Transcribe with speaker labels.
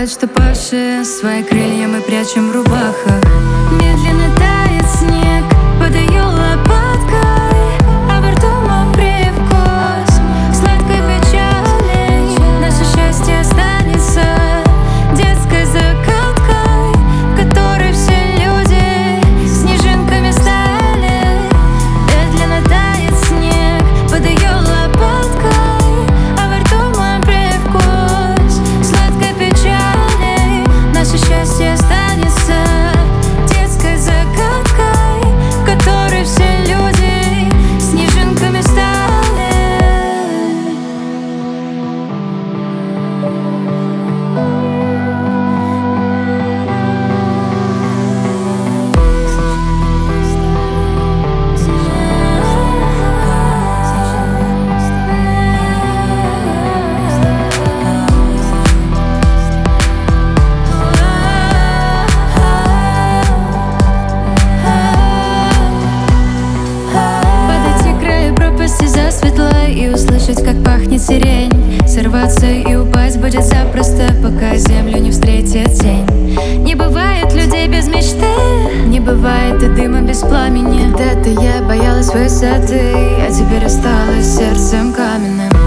Speaker 1: забывают, что павшие свои крылья мы прячем в рубахах. Медленно тает снег под ее лопаткой, а во рту мой привкус сладкой печали. Наше счастье останется детской закаткой, в которой все люди снежинками стали. Медленно тает снег под ее лопаткой, а во рту мой привкус сладкой печали. Наше счастье останется детской загадкой, в которой все люди снежинками стали. И услышать, как пахнет сирень. Сорваться и упасть будет запросто, пока землю не встретит тень. Не бывает людей без мечты, не бывает и дыма без пламени. Когда-то я боялась высоты, а теперь осталась сердцем каменным.